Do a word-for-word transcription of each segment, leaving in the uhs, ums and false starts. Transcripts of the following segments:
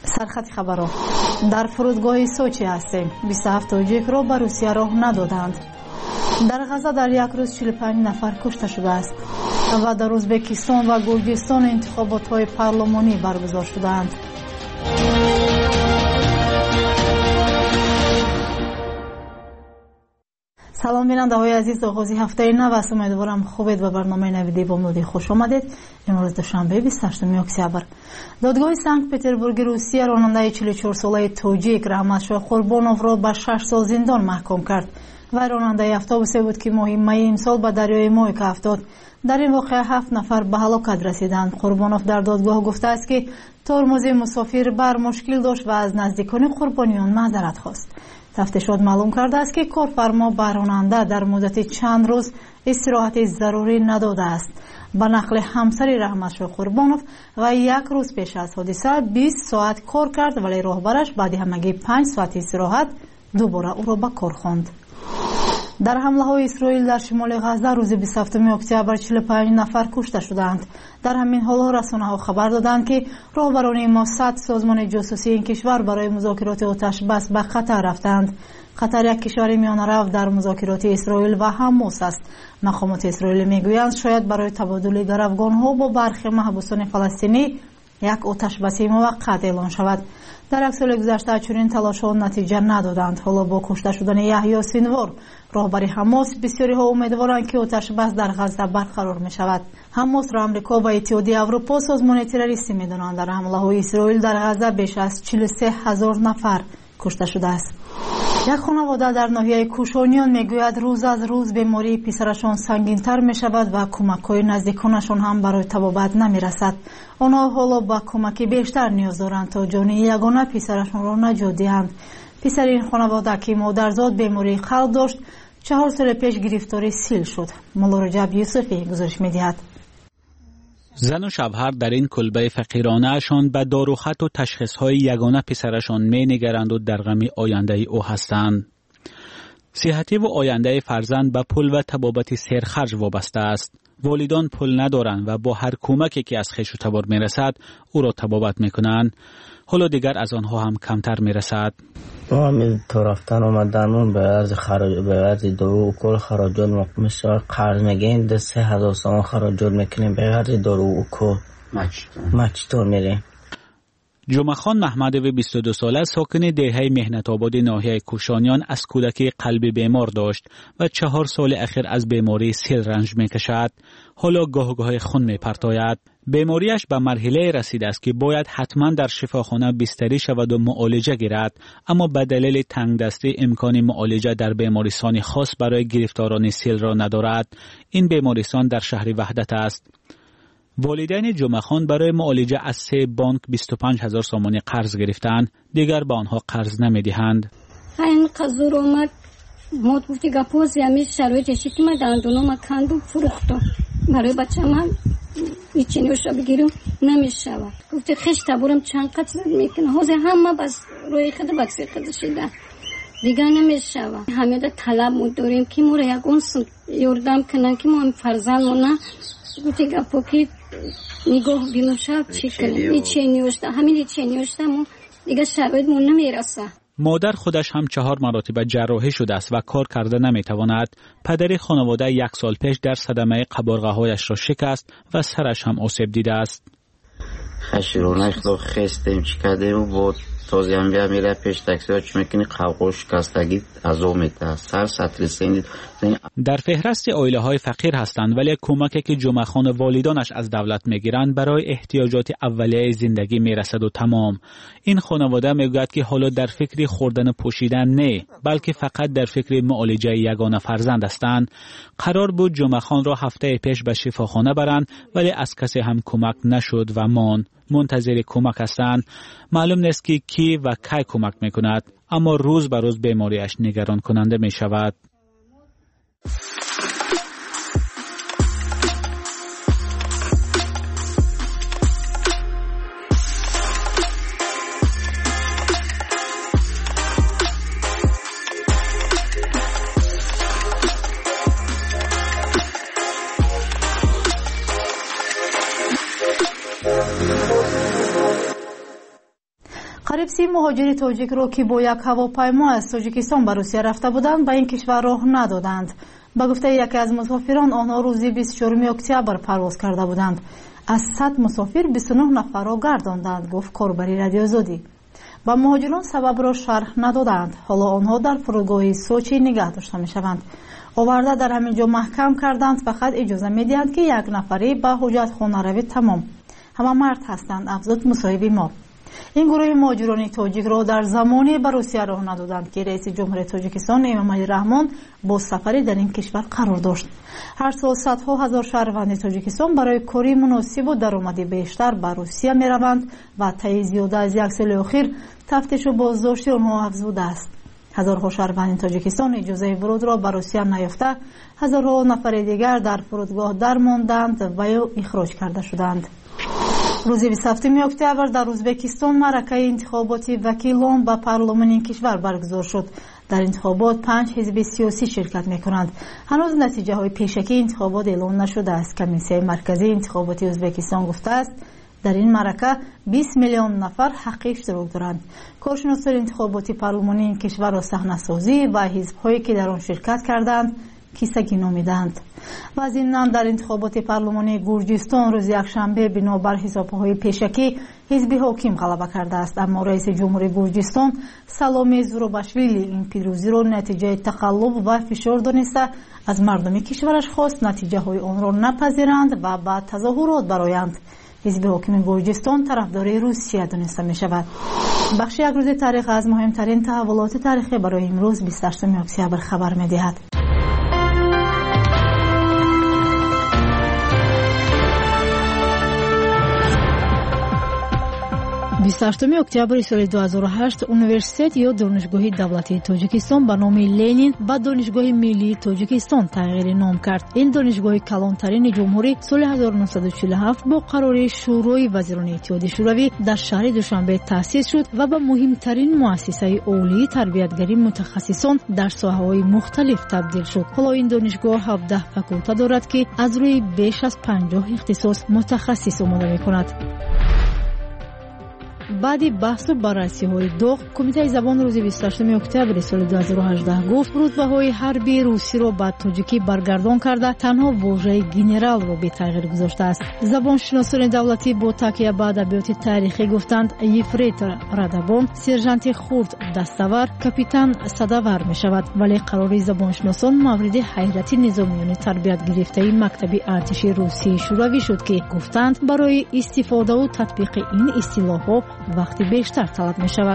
سرخط خبرها. در فرودگاه سوچی هستیم. بیست و هفت توجیک را به روسیه راه ندادند. در غزه در یک روز چهل و پنج نفر کشته شده است و در ازبکستان و گرجستان انتخابات های پارلمانی برگزار شدند. سلام بیننده های عزیز، آغازی هفته نو است. امیدوارم خوبید و برنامه نویدی بامدادی خوش آمدید. امروز دوشنبه بیست و هشتم اکتبر. دادگاه سنت پترزبورگ روسیه راننده چهل و چهار ساله توجیک رحمتشاه قربانوف را به شش سال زندان محکوم کرد. و راننده اتوبوسی بود که ماه می امسال به دریای مویک افتاد. در این واقعه هفت نفر به هلاکت رسیدند. قربانوف در دادگاه گفته است که ترمز مسافر بر مشکل داشت و از نزدیکان قربانیان معذرت خواست. تفتیشات معلوم کرده است که کارفرما به راننده در مدت چند روز استراحت ضروری نداده است. به نقل همسر رحمتشاه قربانوف و یک روز پیش از حادثه بیست ساعت کار کرد، ولی راهبرش بعد همگی پنج ساعت استراحت دوباره او را به کار خواند. در حمله های اسرائیل در شمال غزه روز بیست و هفتم اکتبر چهل و پنج نفر کشته شدند. در همین حال رسانه ها خبر دادند که راهبران موساد سازمان جاسوسی این کشور برای مذاکرات آتش بس به قطر رفتند. قطر یک کشور میانه رو در مذاکرات اسرائیل و حماس است. مقامات اسرائیل میگویند شاید برای تبادل گروگان ها با برخی محبوسان فلسطینی یک آتش بس موقت اعلان شود. در یک سال گذشته چنین تلاش‌ها نتیجه ندادند. حالا با کشته شدن یحیی سینوار راهبر حماس بسیاری ها امیدوارند که آتش بس در غزه برقرار می شود. حماس را آمریکا و اتحادیه اروپا سازمان تروریستی می دانند. در حمله های اسرائیل در غزه بیش از چهل و سه هزار نفر کشته شده است. یک خانواده در ناحیه کوشانیان میگوید روز از روز بیماری پسرشان سنگین‌تر می شود و کمک‌های نزدیکانشان هم برای طبابت نمی رسد. آنها حالا با کمک بیشتر نیاز دارند تا جان یگانه پسرشان را نجات دهند. پسر این خانواده که مادرزاد بیماری قلب داشت چهار سال پیش گرفتار سیل شد. مولا رجب یوسفی گزارش می‌دهد. زن و شوهر در این کلبه فقیرانه شان به داروخط و تشخیص‌های یگانه پسرشان می‌نگرند و در غم آینده او هستند. صحتی و آینده فرزند به پول و طبابت سرخرج وابسته است. والدان پول ندارند و با هر کمکی که از خویش و تبار میرسد او را طبابت میکنند. حالا دیگر از آنها هم کمتر میرسد. ما همین تا رفتن آمدن به عرض خراج به عرض دارو و کل خراجات مقمشار قرض میگیم ده سه هزار سومان خراجات میکنیم به عرض دارو و کل مچتون میریم. جمعه خان محمدوی بیست و دو ساله ساکن دهه مهنت آباد ناحیه کوشانیان از کودکی قلبی بیمار داشت و چهار سال اخیر از بیماری سیل رنج میکشد. حالا گاه گاه خون میپرتاید. بیماریش به مرحله رسیده است که باید حتما در شفاخانه بستری شود و معالجه گیرد، اما به دلیل تنگ دستی امکان معالجه در بیمارستان خاص برای گرفتاران سیل را ندارد. این بیمارستان در شهر وحدت است. والدین جمعه خان برای معالجه از سه بانک بیست و پنج هزار سامانی قرض گرفتند. دیگر به آنها قرض نمیدهند. این قضور اومد ما گفتی گپوزی همی شرایطشی که ما دندونو ما کندو فروختم برای بچه من بیچینیوش را بگیرم نمیشود. گفتی خش تبورم چند قد زد میکنه حوزه همه بس روی خود بکسی خود شده دیگر نمیشود. همه ده طلب مود داریم که ما را یک اونسون یردم کنن که ما هم فرزن مونه گفتی گپو که نگاه بینو شب چی کنیم ایچه نیوشته همین ایچه نیوشته ما دیگه شرایط مون نمیرسه. مادر خودش هم چهار مراتب جراحی شده است و کار کرده نمیتواند. پدر خانواده یک سال پیش در صدمه قبارغه هایش را شکست و سرش هم آسیب دیده است. خشیرونه اخلا خستیم چی کردیم و بود تازه هم بیا میره پیش تاکسی ها چی میکنی قوقو شکستگی از او میده سر سطری سیندید. در فهرست عائله های فقیر هستند، ولی کمکی که جمعه خان والدانش از دولت میگیرند برای احتیاجات اولیه زندگی میرسد و تمام. این خانواده میگوید که حالا در فکر خوردن پوشیدن نه، بلکه فقط در فکر معالجه یگانه فرزند هستند. قرار بود جمعه خان را هفته پیش به شفاخانه برند، ولی از کسی هم کمک نشد و مان منتظر کمک هستند. معلوم نیست که کی و کی کمک میکند، اما روز به روز بیماریش نگران کننده می شود. قریب سی مهاجر تاجیک را که با یک هواپیما از تاجیکستان به روسیه رفته بودند به این کشور راه ندادند. به گفته یکی از مسافران آنها روز بیست و چهارم اکتبر پرواز کرده بودند. از صد مسافر بیست و نه نفر را گرداندند، گفت کاربری رادیو آزادی. با مهاجران سبب را شرح ندادند. حالا آنها در فرودگاه سوچی نگه داشته می شوند. آورده در همین جا محکم کردند، فقط اجازه می دهند که یک نفری به حجت خانه روی تمام. همه مرد هستند، افزود مصاحبه ما. این گروه مهاجران تاجیک را در زمانی به روسیه راه ندادند که رئیس جمهوری تاجیکستان امامعلی رحمان با سفری در این کشور قرار داشت. هر سال صدها هزار شهروند تاجیکستان برای کاری مناسب و درآمدی بیشتر به روسیه می روند و طی زیاده از یک سال اخیر تفتیش و بازداشت آنها افزوده است. هزارها شهروند تاجیکستان اجازه ورود را به روسیه نیافته، هزارها نفر دیگر در فرودگاه درماندند و یا اخراج کرده شدند. روز بیست و هفتم اکتبر در ازبکستان معرکه انتخاباتی وکیلان به پارلمان این کشور برگزار شد. در انتخابات پنج حزب سیاسی شرکت می‌کنند. هنوز نتیجه های پیشکی انتخابات اعلام نشده است. کمیسیون مرکزی انتخاباتی ازبکستان گفته است در این معرکه بیست میلیون نفر حق اشتراک دارند. کارشناسان انتخاباتی پارلمانی این کشور را صحنه‌سازی و حزب‌هایی که در آن شرکت کردند کیسگی نامیدند. وزیران در انتخابات پارلمانی گرجستان روز یکشنبه بنابر حسابهای پیشکی حزب حاکم غلبه کرده است، اما رئیس جمهوری گرجستان سلامی زورباشویلی این پیروزی را نتیجه تقلب و فشار دانسته از مردم کشورش خواست نتیجه های آن را نپذیرند و بعد تظاهرات برآیند. حزب حاکم گرجستان طرفدار روسیه دانسته می شود. بخش یک روز تاریخ از مهمترین تحولات تاریخی برای امروز بیست و هشتم اکتبر خبر می دهد. بیست و هشتم اکتبر سال دو هزار و هشت اونیورسیت یا دانشگاه دولتی تاجیکستان به نام لنین به دانشگاه ملی تاجیکستان تغییر نام کرد. این دانشگاه کلانترین جمهوری سال هزار و نهصد و چهل و هفت با قرار شورای وزیران اتحاد شوروی در شهر دوشنبه تأسیس شد و به مهمترین مؤسسه عالی تربیتگری متخصصان در ساحه‌های مختلف تبدیل شد. حالا این دانشگاه هفده فاکولته دارد که از روی بیش از پنجاه اختصاص متخصص آماده می‌کند. بعد بحث و بررسی های داغ، کمیته زبان روز بیست و هشتم اکتبر سال دو هزار و هجده گفت رتبه های حربی روسی را به تاجیکی برگردان کرده تنها واژه گنرال را به تغییر گذاشته است. زبان شناسان دولتی با تکیه به ادبیات تاریخی گفتند یفریتور ردبان سرژانت خرد دستاور کاپیتان صداور می شود، ولی قرار زبان شناسان مورد حیرت نظامیان تربیت گرفته مکتب ارتش روسی شوروی شد که گفتند برای استفاده و تطبیق این اصطلاح ها وقتی بیشتر طلب می شود.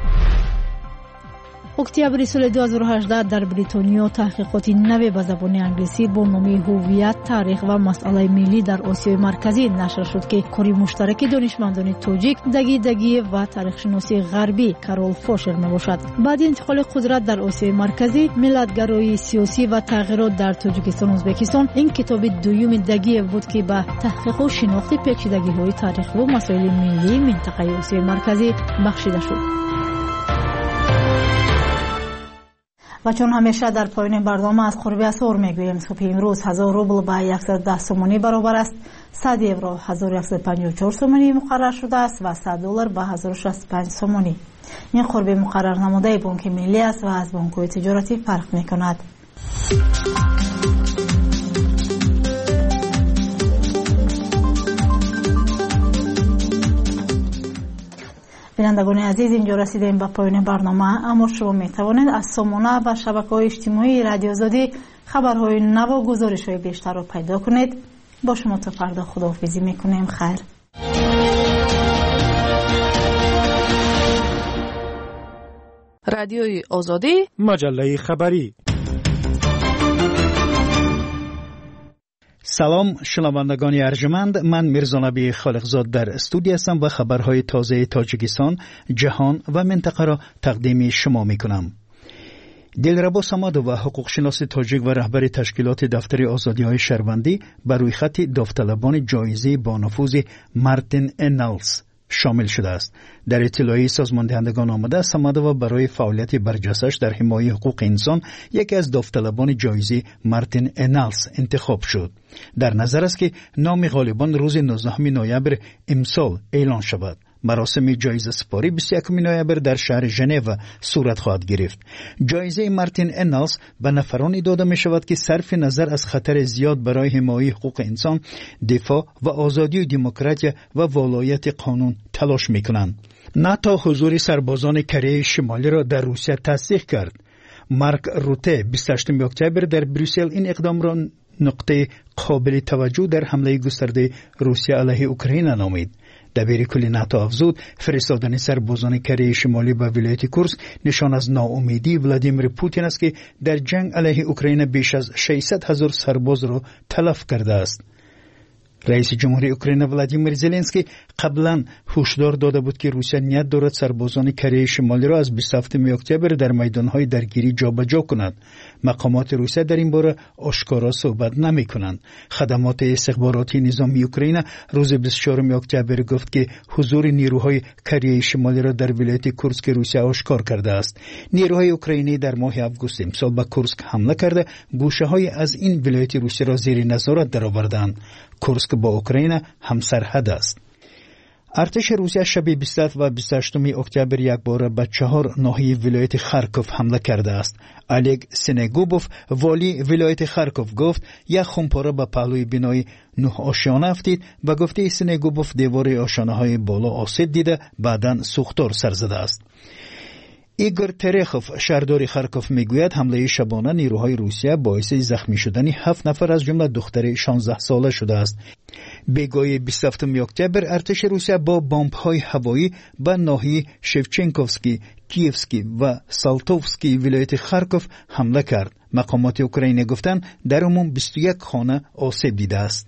اکتبر سال دو هزار و هجده در بریتانیا تحقیقاتی نوی به زبان انگلیسی با نام هویت، تاریخ و مسئله ملی در آسیای مرکزی نشر شد که کاری مشترک دانشمندان تاجیک دگی دگی و تاریخ شناسی غربی کارول فوشر می باشد. بعد انتقال قدرت در آسیای مرکزی، ملت‌گرایی سیاسی و تغییرات در تاجیکستان و ازبکستان، این کتاب دوم دگی بود که به تحقیق و شناخت پیچیدگی‌های تاریخی و مسائل ملی منطقه آسیای مرکزی بخشیده شد. و چون همیشه در پایان برنامه از قربی اسعار میگوییم، صبح امروز هزار روبل به صد و ده سومانی برابر است، صد یورو هزار و صد و پنجاه و چهار سومانی مقرر شده است و صد دلار به هزار و شصت و پنج سومانی. این قربی مقرر نموده بانک ملی است و از بانک‌های تجارتی فرق میکند. بینندگان عزیز، اینجا رسیدیم به پایان برنامه، اما شما می توانید از سامانه و شبکه‌های اجتماعی رادیو آزادی خبرهای نو و گزارش‌های بیشتر را پیدا کنید. با شما تا فردا خداحافظی میکنیم. خیر. رادیوی آزادی، مجله خبری. سلام شنوندگان ارجمند، من میرزا نبی خالقزاد در استودیو هستم و خبرهای تازه تاجیکستان، جهان و منطقه را تقدیم شما میکنم. دلربا سمادو و حقوق شناس تاجیک و رهبر تشکیلات دفتر آزادی‌های شهروندی بر روی خط داوطلبان جایزه با نفوذ مارتین انالز شامل شده است. در اطلاعیه سازمان دهندگان آمده سمادو برای فعالیت برجسته‌اش در حمایت حقوق انسان یکی از داوطلبان جایزه مارتین انالز انتخاب شد. در نظر است که نام غالبان روز نوزدهم نوامبر امسال اعلان شود. مراسم جایزه سپاری بیست و یکم نوامبر در شهر ژنو صورت خواهد گرفت. جایزه مارتین انالز به نفرانی داده می شود که صرف نظر از خطر زیاد برای حمایت حقوق انسان، دفاع و آزادی و دموکراسی و ولایت قانون تلاش می کنند. ناتو حضور سربازان کره شمالی را در روسیه تصدیق کرد. مارک روته بیست و هشتم اکتبر در بروسل این اقدام را نقطه قابل توجه در حمله گسترده روسیه علیه اوکراین نامید. دبیر کل ناتو افزود فرستادن سربازان کره شمالی به ولایت کورسک نشان از ناامیدی ولادیمیر پوتین است که در جنگ علیه اوکراین بیش از ششصد هزار سرباز را تلف کرده است. رئیس جمهوری اوکراین ولادیمیر زلنسکی قبلا هشدار داده بود که روسیه نیت دارد سربازان کره شمالی را از بیست و هفتم اکتبر در میدانهای درگیری جابجا کند. مقامات روسیه در این باره آشکارا صحبت نمی کنند. خدمات استخباراتی نظامی اوکراین روز بیست و چهارم اکتبر گفت که حضور نیروهای کره شمالی را در ولایت کورسک روسیه آشکار کرده است. نیروهای اوکراینی در ماه آگوست امسال به کورسک حمله کرده گوشه های از این ولایت روسیه را زیر نظارت درآوردند. کورسک با اوکراین همسرحد است. ارتش روسیه شب بیست و بیست و هشتم اکتبر یک بار به چهار ناحیه ولایت خارکوف حمله کرده است. الگ سنگوبوف والی ولایت خارکوف گفت یک خمپاره به پهلوی بنای نه آشیانه افتید و گفته سنگوبوف دیوار آشیانه های بالا آسیب دیده بعداً سوختار سر زده است. ایگور ترخوف شهردار خارکوف میگوید حمله شبانه نیروهای روسیه باعث زخمی شدن هفت نفر از جمله دختر شانزده ساله شده است. بگاه بیست و هفتم اکتبر ارتش روسیه با بمب‌های هوایی به ناحیه شفچنکوفسکی، کیفسکی و سالتوفسکی ولایت خارکوف حمله کرد. مقامات اوکراینی گفتند در عموم بیست و یک خانه آسیب دیده است.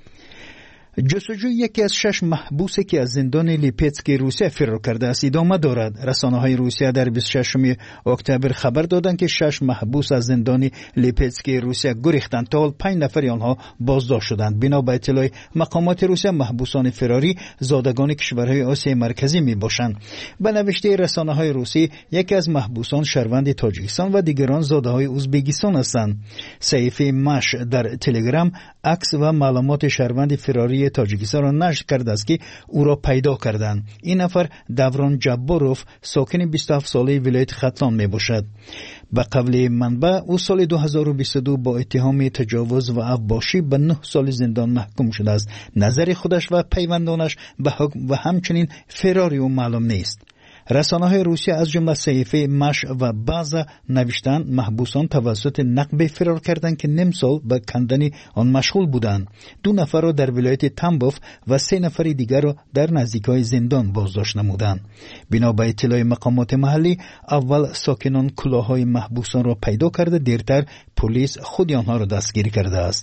جستجوی یکی از شش محبوسی که از زندان لیپتسک روسیه فرار کرده است ادامه دارد. رسانه‌های روسیه در بیست و ششم اکتبر خبر دادند که شش محبوس از زندان لیپتسک روسیه گریختند. تا حال پنج نفر آنها بازداشت شدند. بنا به اطلاع مقامات روسیه محبوسان فراری زادگان کشورهای آسیای مرکزی میباشند. به نوشته رسانه‌های روسی یکی از محبوسان شهروند تاجیکستان و دیگران زاده‌های ازبکستان هستند. صحیفه ماش در تلگرام عکس و معلومات شهروند فراری تاجیکستان را نشر کرده است که او را پیدا کردند. این نفر دوران جباروف ساکن بیست و هفت ساله ولایت ختلان می باشد. به قول منبع او سال دو هزار و بیست و دو با اتهام تجاوز و افباشی به نه سال زندان محکوم شده است. نظر خودش و پیوندانش به حکم و همچنین فراری او معلوم نیست. رسانه‌های روسیه از جمله صحیفه ماش و بازا نوشتند محبوسان توسط نقب فرار کردند که نیم سال به کندن آن مشغول بودند. دو نفر را در ولایت تامبوف و سه نفر دیگر را در نزدیکی زندان بازداشت نمودند. بنا به اطلاع مقامات محلی اول ساکنان کلاه‌های محبوسان را پیدا کرده، دیرتر پلیس خود آنها را دستگیر کرده است.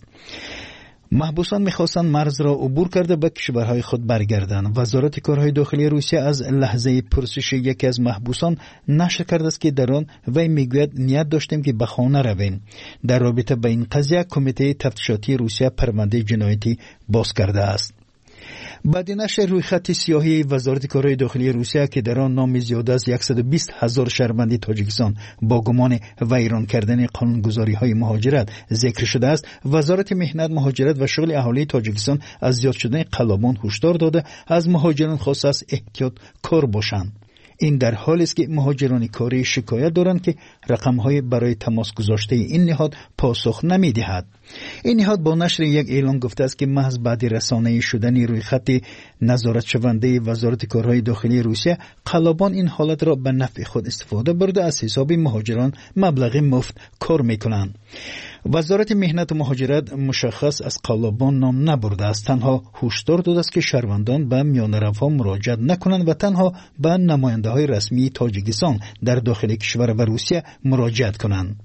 محبوسان می‌خواستند مرز را عبور کرده به کشورهای خود برگردند. وزارت کارهای داخلی روسیه از لحظه پرسش یکی از محبوسان نشر کرده است که در آن وی میگوید نیت داشتیم که به خانه رویم. در رابطه با این قضیه کمیته تفتیشاتی روسیه پرونده جنایتی باز کرده است. بعد نشر روی خط سیاهی وزارت کارهای داخلی روسیه که در آن نام زیاده از صد و بیست هزار شهروند تاجیکستان با گمان ویران کردن قانونگذاری‌های مهاجرت ذکر شده است، وزارت مهنت، مهاجرت و شغل اهالی تاجیکستان از زیاد شدن قلابان هشدار داده از مهاجران خاص است احتیاط کار باشند. این در حالی است که مهاجران کاری شکایت دارند که رقم‌های برای تماس گذاشته این نهاد پاسخ نمی‌دهد. این نهاد با نشر یک اعلان گفته است که محض بعد رسانه‌ای شدن روی خط نظارت شونده وزارت کارهای داخلی روسیه قلابان این حالت را به نفع خود استفاده برده از حساب مهاجران مبلغ مفت کار می‌کنند. وزارت مهنت و مهاجرت مشخص از قلابان نام نبرده است، تنها هشدار داده است که شهروندان به میانرف‌ها مراجعت نکنند و تنها به نماینده‌های رسمی تاجیکستان در داخل کشور و روسیه مراجعت کنند.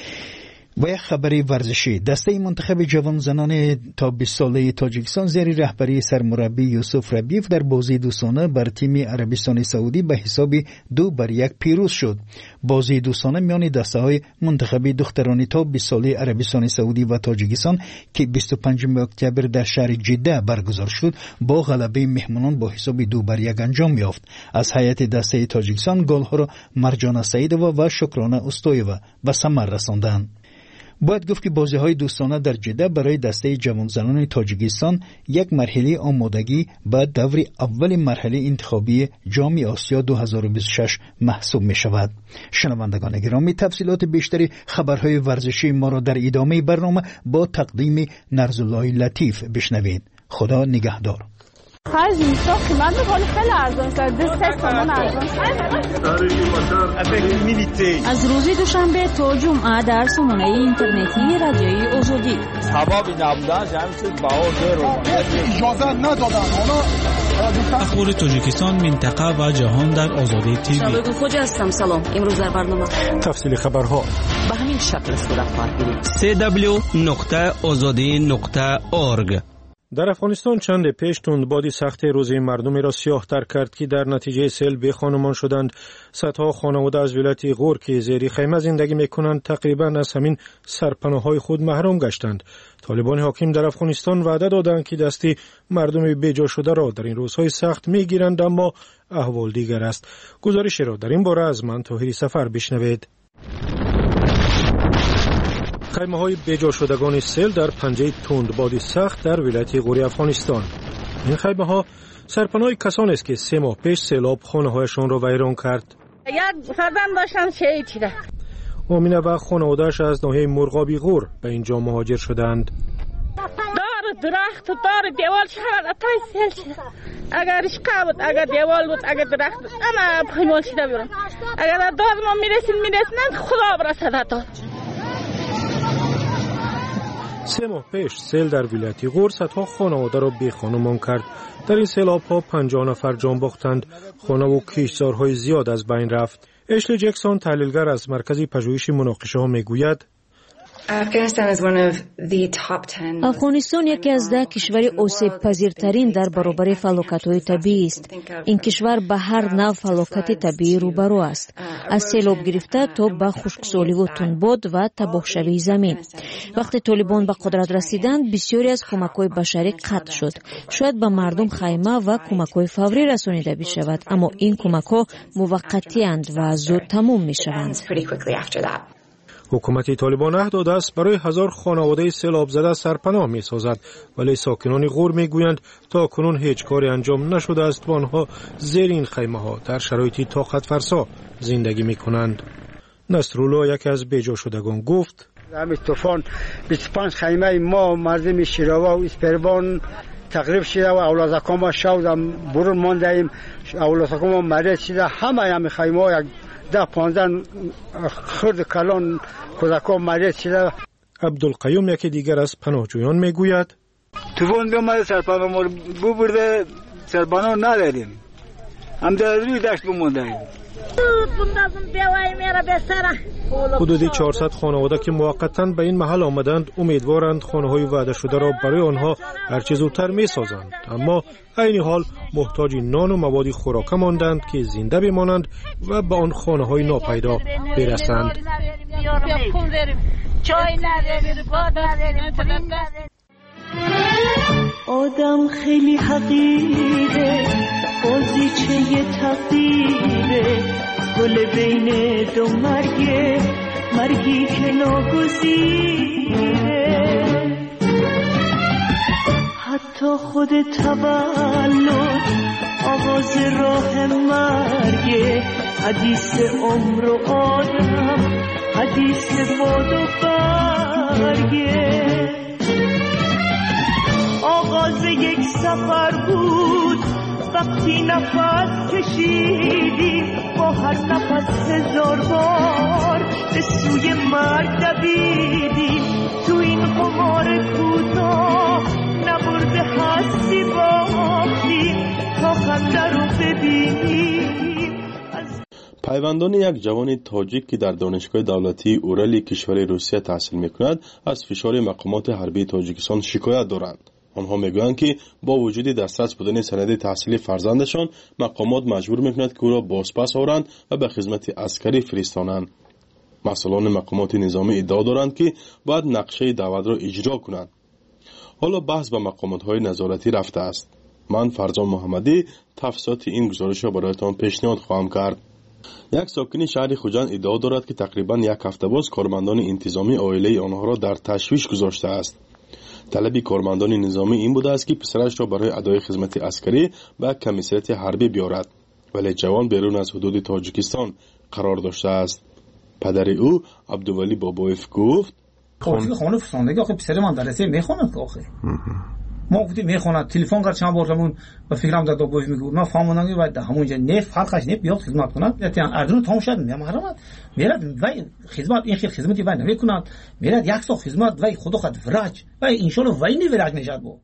و یک خبری ورزشی، دسته منتخب جوان زنان تا بیست ساله تاجیکستان زیر رهبری سرمربی یوسف ربیف در بازی دوستانه بر تیم عربستان سعودی به حساب دو بر یک پیروز شد. بازی دوستانه میان دسته های منتخب دخترانی تا بیست ساله عربستان سعودی و تاجیکستان که بیست و پنجم اکتبر در شهر جده برگزار شد با غلبه مهمانان با حساب دو بر یک انجام یافت. از هیئت دسته تاجیکستان گل‌ها را مرجان سعیدова و شکرانه استویeva به ثمر رساندند. باید گفت که بازی‌های دوستانه در جده برای دسته جوان زنان تاجیکستان یک مرحله آمادگی به دور اول مرحله انتخابی جام آسیا دو هزار و بیست و شش محسوب می شود. شنوندگان گرامی، تفصیلات بیشتری خبرهای ورزشی ما را در ادامه برنامه با تقدیم نرزالله لطیف بشنوید. خدا نگهدار. خرج میشا قیمت بخوری خیلی ارزان است. دست سامان ارزان است. از روز دوشنبه تا جمعه در سامانه اینترنتی رادیوی آزادی. سبب نبودن جمعیت باور رو اجازه ندادن. اخبار تاجیکستان، منطقه و جهان در آزادی تیوی. شبکه خوج هستم. سلام. امروز در برنامه تفصیل خبرها به همین شکل صورت خواهد گرفت. سی دبلیو نقطه آزادی نقطه اورگ. در افغانستان چند پیش تندبادی سخت روزی مردمی را سیاه تر کرد که در نتیجه سیل بی خانمان شدند. صدها خانواده از ولایت غور که زیر خیمه زندگی میکنند تقریبا از همین سرپناه‌های خود محروم گشتند. طالبان حاکم در افغانستان وعده دادند که دستی مردم بیجا شده را در این روزهای سخت میگیرند، اما احوال دیگر است. گزارشی را در این باره از من طاهری سفر بشنوید. خیمه های بیجا شدگان سیل در پنجه تندبادی سخت در ولایت غوری افغانستان. این خیمه ها سرپناه کسانی است که سه ماه پیش سیلاب خانه هایشان را ویران کرد. یک فرزند داشتن شهید شده. آمینه و خانواده‌اش از ناحیه مرغابی غور به اینجا مهاجر شدند. دار درخت و دار دیوال شهر اتای سیل شده. اگر اشکا بود، اگر دیوال بود، اگر درخت بود، اما پایمال شده بیرون. اگر داد ما میرسید میرسید خدا برسد داد. سه ماه پیش سیل در ولایت غور صدها خانواده را بی خانمان کرد. در این سیلاب ها پنجاه نفر جان باختند. خانه و کشتزارهای زیاد از بین رفت. اشلی جکسون تحلیلگر از مرکز پژوهش مناقشه ها میگوید افغانستان یکی از ده کشور آسیب پذیرترین در برابر فلاکت‌های طبیعی است. این کشور به هر نوع فلاکت طبیعی روبرو است، از سیلاب گرفته تا به خشکسالی و تندباد و تباهشوی زمین. وقتی طالبان به قدرت رسیدند بسیاری از کمک‌های بشری قطع شد. شاید به مردم خیمه و کمک‌های فوری رسانیده بشود، اما این کمک‌ها موقتی اند و زود تمام می‌شوند. حکومت طالبان عهد داده است برای هزار خانواده سیلاب زده سرپناه می سازد، ولی ساکنان غور می گویند تا کنون هیچ کاری انجام نشده است و آنها زیر این خیمه ها در شرایطی طاقت فرسا زندگی می کنند. نصرالله یکی از بیجا شدگان گفت همین طوفان بیست و پنج خیمه ما مردم شیراوا و اسپربان تقریب شده و اولادکان ما شودم برون مانده ایم. اولادکان ما مریض شده. همه همین خیمه ها یک ده پانزده خرد کلان کودکان مریض شده. عبدالقیوم یکی دیگر از پناهجویان میگوید طوفان بیامده سرپناه ما ببرده، سرپناه نداریم، هم در روی دشت بمانده ایم. حدود چهارصد خانواده که موقتا به این محل آمدند امیدوارند خانه‌های وعده شده را برای آنها هرچه زودتر می‌سازند، اما عین حال محتاج نان و مواد خوراک ماندند که زنده بمانند و به آن خانه‌های ناپیدا برسند. آدم خیلی حقیره، بازیچه تقدیره، گل بین دو مرگه، مرگی که ناگزیره. حتی خود تولد آغاز راه مرگه، حدیث عمر و آدم، حدیث باد و برگه. آغاز یک سفر بود وقتی نفس کشیدیم، با هر نفس هزار بار به سوی مرگ دویدیم. تو این قمار کوتاه نبرده هستی باختیم تا خنده رو ببینیم. پیوندان یک جوان تاجیک که در دانشگاه دولتی اورلی کشور روسیه تحصیل میکند از فشار مقامات حربی تاجیکستان شکایت دارند. آنها میگویند که با وجود دسترس بودن سند تحصیلی فرزندشان، مقامات مجبور میکنند که او را بازپس آورند و به خدمت عسکری فرستانند. مسئولان مقامات نظامی ادعا دارند که باید نقشه دعوت را اجرا کنند. حالا بحث به مقامات های نظارتی رفته است. من فرزان محمدی تفصیلات این گزارش را برایتان پیشنهاد خواهم کرد. یک ساکن شهر خوجند ادعا دارد که تقریبا یک هفته باز کارمندان انتظامی عائله آنها را در تشویش گذاشته است. طلب کارمندان نظامی این بوده است که پسرش را برای ادای خدمت عسکری به کمیسریت حربی بیارد، ولی جوان بیرون از حدود تاجیکستان قرار داشته است. پدر او عبدولی بابایف گفت خانه خانه فساندگی آخه پسر من درسه میخواند که آخه ما گفتیم میخواند تلفن کرد چند بارمون و فکرم داد بابایف میگفت نه فهموندم و همونجا نه فرقش نه بیاد خدمت کنند یعنی اردن تمام شد میامرد میرد و خدمت این خیلی خدمتی وای نمیکند میرد یک سال خدمت و خدا خود فرج و ان شاء الله وای نمیرد نشد بو.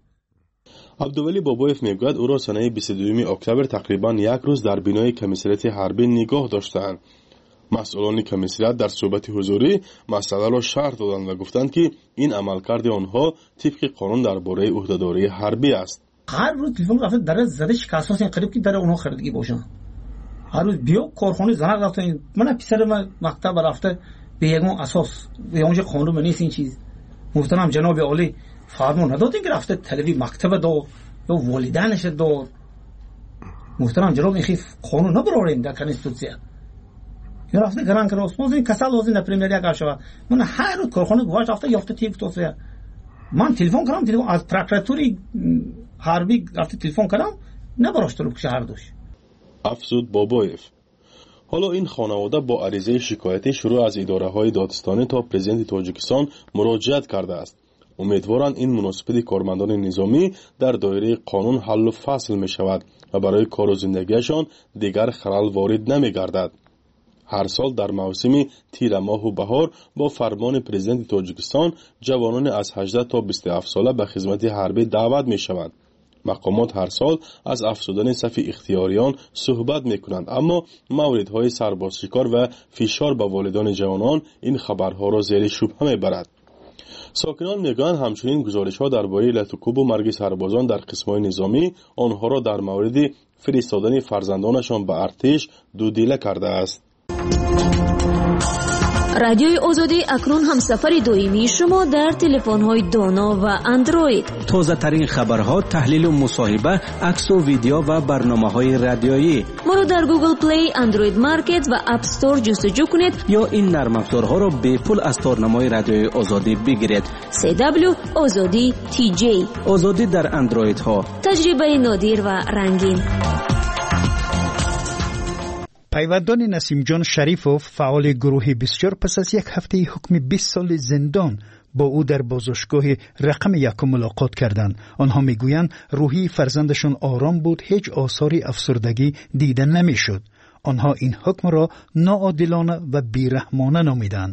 عبدولی بابایف میگوید او را سنه بیست و دو اکتبر تقریبا یک روز در بینای کمیسریت حربی نگاه داشتند. مسئولان کمیسریت در صحبت حضوری مسئله را شرح دادند و گفتند که این عملکرد آنها طبق قانون درباره عهدهداری حربی است. هر روز تلفن رفت در زده شکست قریب که در اونها خریدگی باشن. هر روز بیا کارخانه زنق رفتن. من پسر من مکتب رفته به یگان اساس به اونجا قانون نیست این چیز. محترم جناب عالی فرمان ندادین که رفته تلوی مکتب داد یا والدینش داد. محترم جناب این خیلی قانون نبرارین در کنستیتوسیا. یا رفته گران کرد اسموز این کسال وزین در پریمیر یک شود. من هر روز کارخانه گواش رفته یافته تیک توسیا. من تلفن کردم تلفن از پروکراتوری حربی رفته تلفن کردم نبراشت رو شهر داشت. افزود بابایف. حالا این خانواده با عریضه شکایتی شروع از اداره های دادستانی تا پرزیدنت تاجیکستان مراجعت کرده است. امیدوارند این مناسبت کارمندان نظامی در دایره قانون حل و فصل می شود و برای کار و زندگیشان دیگر خلل وارد نمی گردد. هر سال در موسم تیر ماه و بهار با فرمان پرزیدنت تاجیکستان جوانان از هجده تا بیست و هفت ساله به خدمت حربی دعوت می شوند. مقامات هر سال از افزودن صف اختیاریان صحبت می کنند، اما موردهای سربازشکار و فشار به والدان جوانان این خبرها را زیر شبهه می برد. ساکنان میگویند همچنین گزارش‌ها درباره لطوکوب و مرگ سربازان در قسم‌های نظامی آنها را در مورد فرستادن فرزندانشان به ارتش دودیله کرده است. رادیوی آزادی اکنون هم سفر دائمی شما در تلفن‌های دانا و اندروید. تازه ترین خبرها، تحلیل و مصاحبه، عکس و ویدیو و برنامه‌های رادیویی. ما رو در گوگل پلی، اندروید مارکت و اپ استور جستجو کنید یا این نرم افزارها را به پول از تارنمای رادیوی آزادی بگیرید. سی دبلیو آزادی تی جی. آزادی در اندروید ها. تجربه نادر و رنگین. پیوندان نسیم جان شریفوف فعال گروه بسیار پس از یک هفته حکم بیست سال زندان با او در بازداشتگاه رقم یک ملاقات کردند. آنها میگویند روحی فرزندشان آرام بود، هیچ آثاری افسردگی دیده نمیشد. آنها این حکم را ناعادلانه و بیرحمانه نامیدند.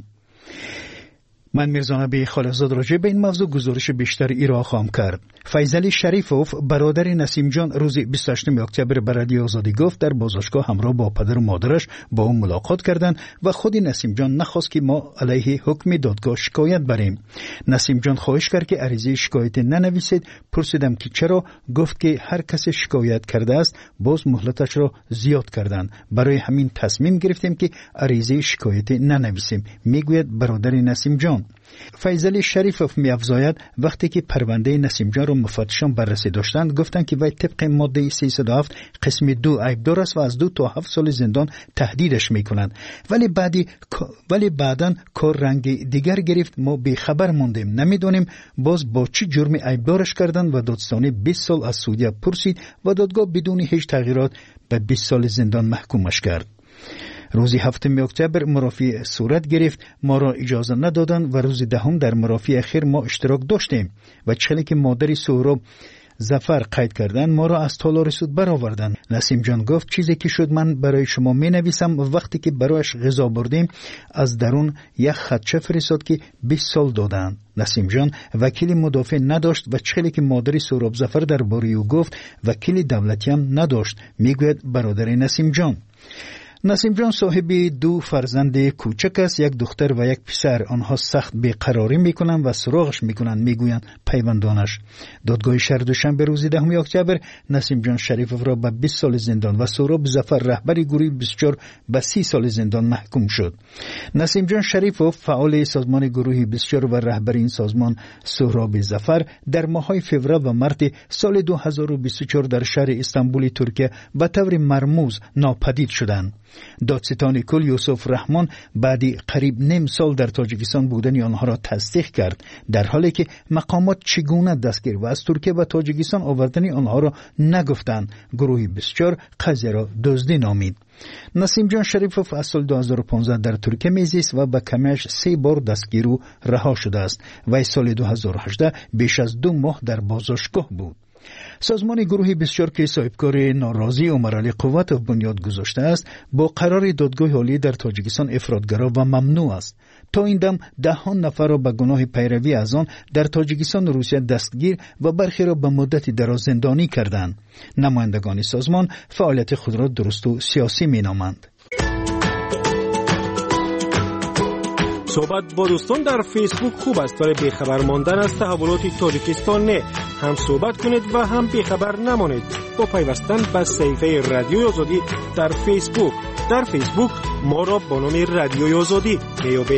من میرزانبی خالقزاد راجع به این موضوع گزارش بیشتر ایرا خواهم کرد. فیضلی شریفوف برادر نسیم جان روز بیست و هشتم اکتبر به رادیو آزادی گفت در بازداشتگاه همراه با پدر و مادرش با او ملاقات کردند و خود نسیم جان نخواست که ما علیه حکم دادگاه شکایت بریم. نسیم جان خواهش کرد که عریضه شکایت ننویسید. پرسیدم که چرا؟ گفت که هر کس شکایت کرده است باز مهلتش را زیاد کردند. برای همین تصمیم گرفتیم که عریضه شکایت ننویسیم، میگوید برادر نسیم جان. فیضلی شریفوف می‌افزاید وقتی که پرونده نسیم جان را مفتشان بررسی داشتند گفتند که وی طبق ماده سیصد و هفت قسم دو عیبدار است و از دو تا هفت سال زندان تهدیدش میکنند، ولی بعدی ولی بعداً کار رنگ دیگر گرفت. ما بی خبر موندیم، نمیدونیم باز با چه جرمی عیبدارش کردند و دادستانی بیست سال از سودیا پرسید و دادگاه بدون هیچ تغییرات به بیست سال زندان محکومش کرد. روز هفتم اکتبر مرافعه صورت گرفت، ما را اجازه ندادند و روز دهم در مرافعه اخیر ما اشتراک داشتیم و چلی که مادری سهراب ظفر قید کردن ما را از تالار سود برآوردن. نسیم جان گفت چیزی که شد من برای شما می نویسم. وقتی که برایش غذا بردیم از درون یک خطچه فرستاد که بیست سال دادن. نسیم جان وکیل مدافع نداشت و چلی که مادری سهراب ظفر در باره او گفت وکیل دولتی هم نداشت، میگوید برادر نسیم جان. نسیم جان صاحب دو فرزند کوچک است، یک دختر و یک پسر. آنها سخت بیقراری میکنند و سراغش میکنند، میگویند پیوندانش. دادگاه شهر دوشنبه روز دهم اکتبر نسیم جان شریفوف را به بیست سال زندان و سهراب ظفر رهبر گروه بیست و چهار به سی سال زندان محکوم شد. نسیم جان شریفوف فعال سازمان گروه بیست و چهار و رهبر این سازمان سهراب ظفر در ماه‌های فوریه و مارس سال دو هزار و بیست و چهار در شهر استانبول ترکیه به طور مرموز ناپدید شدند. دادستان کل یوسف رحمان بعدی قریب نیم سال در تاجیکستان بودن آنها را تصدیق کرد، در حالی که مقامات چگونه دستگیر و از ترکیه و تاجیکستان آوردن آنها را نگفتند. گروهی بسیار قضیه را دزدی نامید. نسیم جان شریفوف از سال دو هزار و پانزده در ترکیه میزیست و به کمش سه بار دستگیر و رها شده است و سال دو هزار و هجده بیش از دو ماه در بازداشتگاه بود. سازمان گروهی بسیار که صاحبکار ناراضی عمر علی قوتوف بنیاد گذاشته است با قرار دادگاه عالی در تاجیکستان افرادگرا و ممنوع است. تا این دم دهان نفر را به گناه پیروی از آن در تاجیکستان روسیه دستگیر و برخی را به مدتی دراز زندانی کردند. نمایندگان سازمان فعالیت خود را درست و سیاسی مینامند. صحبت با دوستان در فیسبوک خوب است، برای بیخبر ماندن از تحولات تاجیکستان نه. هم صحبت کنید و هم بیخبر نمانید با پیوستن به صفحه رادیوی آزادی در فیسبوک. در فیسبوک ما را با نام رادیوی آزادی میابید.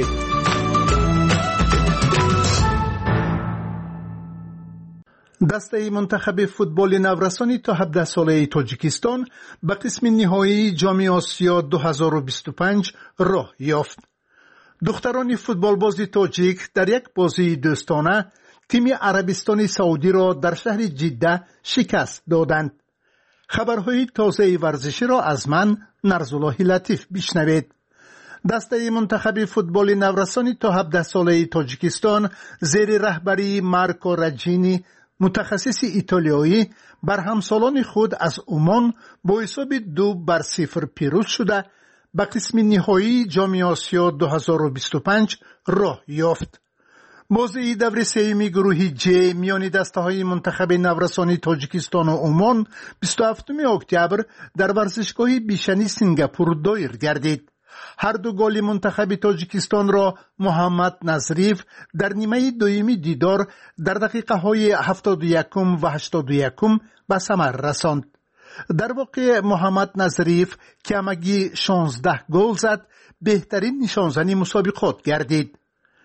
دسته منتخب فوتبال نورسانی تا هفده ساله تاجیکستان به قسم نهایی جام آسیا دو هزار و بیست و پنج راه یافت. دختران فوتبال بازی تاجیک در یک بازی دوستانه تیم عربستان سعودی را در شهر جده شکست دادند. خبرهای تازه ورزشی را از من نرزالله لطیف بشنوید. دسته منتخب فوتبال نورسانی تا هفده ساله تاجیکستان زیر رهبری مارکو رجینی متخصص ایتالیایی بر همسالان خود از عمان با حساب دو بر صفر پیروز شده به قسم نهایی جام آسیا دو هزار و بیست و پنج راه یافت. بازی دور سوم گروه جی میان دسته‌های منتخب نورسانی تاجیکستان و عمان بیست و هفتم اکتبر در ورزشگاه بیشنی سنگاپور دایر گردید. هر دو گل منتخب تاجیکستان را محمد نظریف در نیمه دومی دیدار در دقیقه های هفتاد و یک و هشتاد و یک به ثمر رساند. در واقع محمد نظریف که همگی شانزده گل زد، بهترین نشانزنی مسابقات گردید.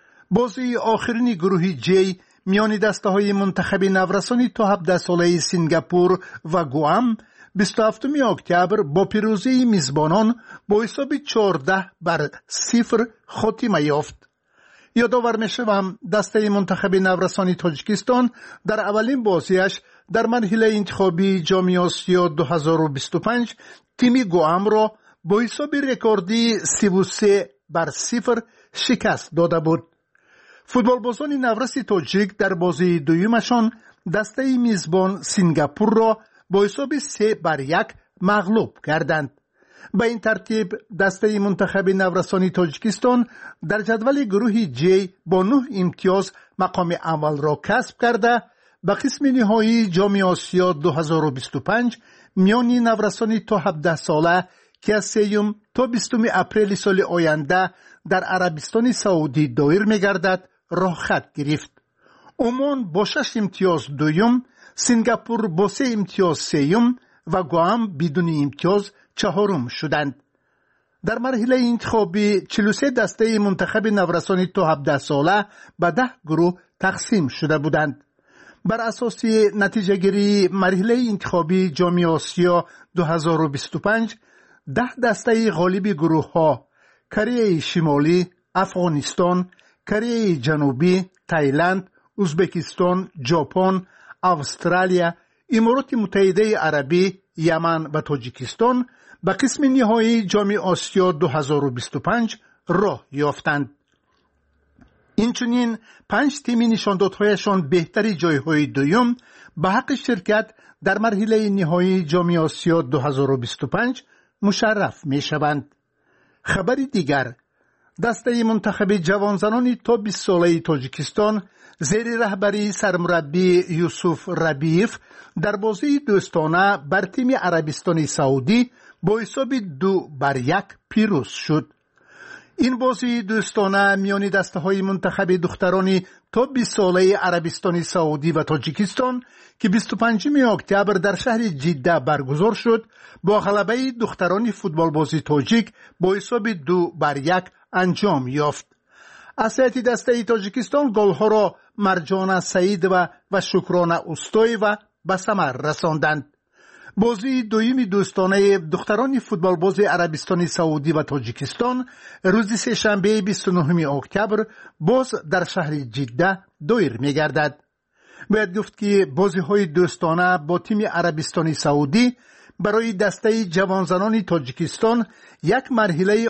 بازی آخرین گروه جی میان دسته‌های منتخب نورسانی تا هفده ساله سنگاپور و گوام بیست و هفتم اکتبر با پیروزی میزبانان با حساب چهارده بر صفر خاتمه یافت. یادآور می‌شوم دسته منتخب نورسانی تاجیکستان در اولین بازیش در مرحله انتخابی جام آسیا دو هزار و بیست و پنج تیم گوام را با حساب رکوردی سی و سه بر صفر شکست داده بود. فوتبالبازان نورس تاجیک در بازی دویمشان دسته میزبان سنگاپور را با حساب سه بر یک مغلوب کردند. به این ترتیب دسته منتخب نورسانی تاجیکستان در جدول گروه جی با نه امتیاز مقام اول را کسب کرده به قسم نهایی جام آسیا دو هزار و بیست و پنج میان نورسانی تا هفده ساله که از سوم تا بیستم اپریل سال آینده در عربستان سعودی دایر می‌گردد راه خط گرفت. عمان با شش امتیاز دوم، سنگاپور با سه امتیاز سوم و گوام بدون امتیاز چهارم شدند. در مرحله انتخابی چهل و سه دسته منتخب نورسانی تا هفده ساله به ده گروه تقسیم شده بودند. بر اساس نتیجه گیری مرحله انتخابی جام آسیا دو هزار و بیست و پنج ده دسته غالب گروه ها کره شمالی، افغانستان، کره جنوبی، تایلند، ازبکستان، ژاپن، استرالیا، امارات متحده عربی، یمن و تاجیکستان به قسم نهایی جام آسیا دو هزار و بیست و پنج راه یافتند. اینچنین پنج تیم نشاندادهایشان بهتری جایهای دوم به حق شرکت در مرحله نهایی جام آسیا دو هزار و بیست و پنج مشرف می شوند. خبری دیگر، دسته منتخب جوانزنان تا بیست ساله تاجیکستان زیر رهبری سرمربی یوسف ربیف در بازی دوستانه بر تیم عربستان سعودی با حساب دو بر یک پیروز شد. این بازی دوستانه میان دسته های منتخب دخترانی تا بیست ساله عربستان سعودی و تاجیکستان که بیست و پنجم اکتبر در شهر جده برگزار شد با غلبه دختران فوتبال بازی تاجیک با حساب دو بر یک انجام یافت. از سمت دسته تاجیکستان گل‌ها را مرجان سعید و و شکران اوستوی و به ثمر رساندند. بازی دویم دوستانه دختران فوتبالباز عربستان سعودی و تاجیکستان روز سه‌شنبه بیست و نهم اکتبر باز در شهر جده دایر می‌گردد. باید گفت که بازی‌های دوستانه با تیم عربستان سعودی برای دسته جوانزنان تاجیکستان یک مرحله